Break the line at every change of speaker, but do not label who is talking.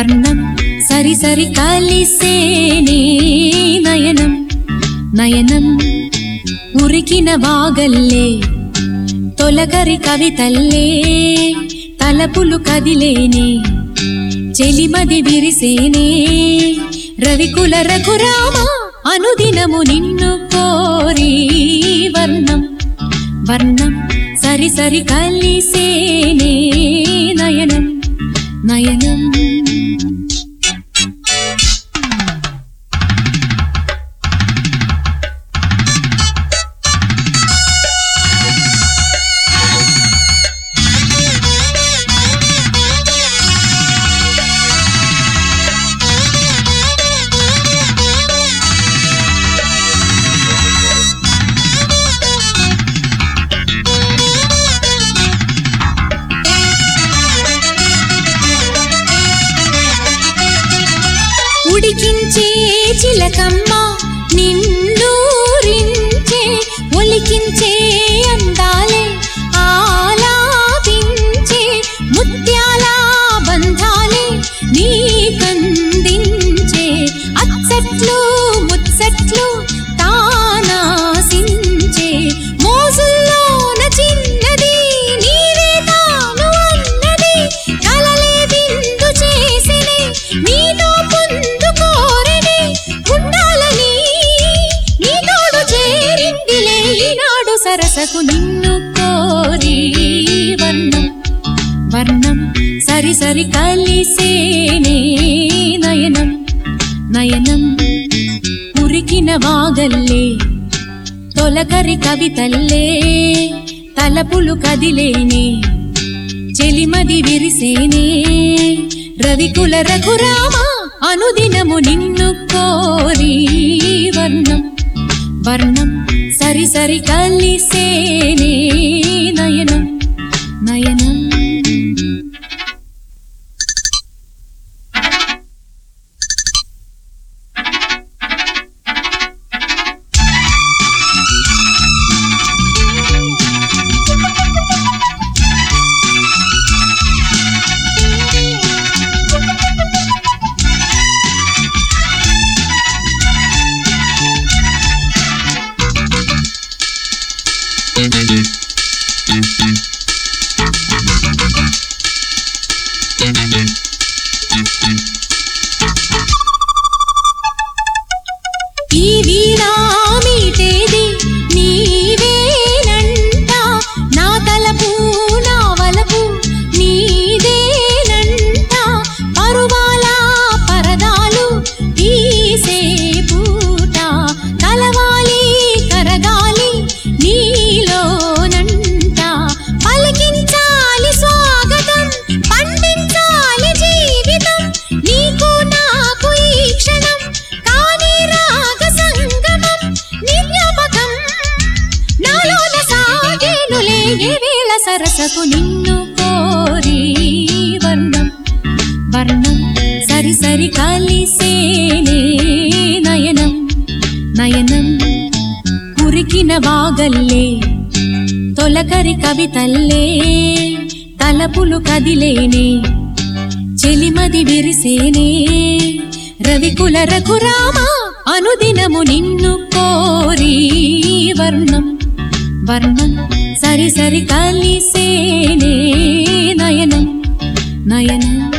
వర్ణం సరి సరి కలిసేనే నయనం నయనం ఉరికిన వాగల్లే తొలకరి కవితల్లే తలపులు కదిలేనే చెలిమది విరిసేనే రవికుల రఘురామ అనుదినము నిన్ను కోరి వర్ణం వర్ణం సరి సరి కలిసేనే నయనం నయనం ఉడికించే చిలకమ్మ నిన్నూరించే ఒలికించే అందాలే ఆలాపించే ముత్యాల బంధాలే నీకందించే అచ్చట్లు ముచ్చట్లు తానాసించే మోజుల్లోన చిన్నది నీవే తాను అన్నది కలలే విందు చేసినే నీతో సరసకు నిన్ను కోరి వర్ణం వర్ణం సరి సరి కలిసేనే నయనం నయనం ఉరికిన వాగల్లే తొలకరి కవితల్లే తలపులు కదిలేనే చెలిమది విరిసేనే రవికుల రఘురామ అనుదినము నిన్ను కోరి వర్ణం వర్ణం సరి సరి కలిసేనే నయనం నయనం ఈ వీణా మీటేది నీవేనంట నా తలపు నా వలపు నీదేనంట పరువాల పరదాలు తీసే పూట కలవాలి కరగాలి నీలోనంట పలికించాలి స్వాగతం పండించాలి జీవితం నీకు నాకు ఈ క్షణం కాని రాగ సంగమం నిజ్ఞాపకం నాలోన సాగేనులే ఏ వేళ సరసకు నిన్ను కోరి వర్ణం వర్ణం సరి సరి కలిసేనే నయనం నయనం ఉరికిన వాగల్లే తొలకరి కవితల్లే తలపులు కదిలేనే చెలిమది విరిసేనే రవికుల రఘురామ అనుదినము నిన్ను కోరి వర్ణం వర్ణం సరి సరి కలిసేనే నయనం నయనం